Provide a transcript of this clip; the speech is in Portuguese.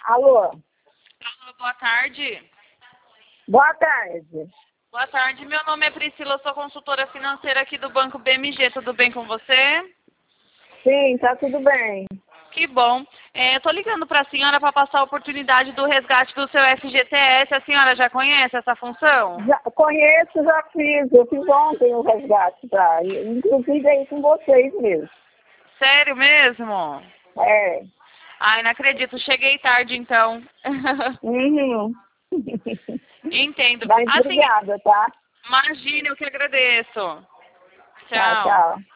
Alô? Alô, boa tarde. Boa tarde. Boa tarde, meu nome é Priscila, eu sou consultora financeira aqui do Banco BMG, tudo bem com você? Sim, tá tudo bem. Que bom. Eu tô ligando para a senhora para passar a oportunidade do resgate do seu FGTS. A senhora já conhece essa função? Já conheço, já fiz. Eu fiz ontem o resgate, tá? Inclusive aí com vocês mesmo. Sério mesmo? É. Ai, não acredito. Cheguei tarde, então. Uhum. Entendo. Mas Assim, obrigada, tá? imagina, eu que agradeço. Tá, Tchau. tchau.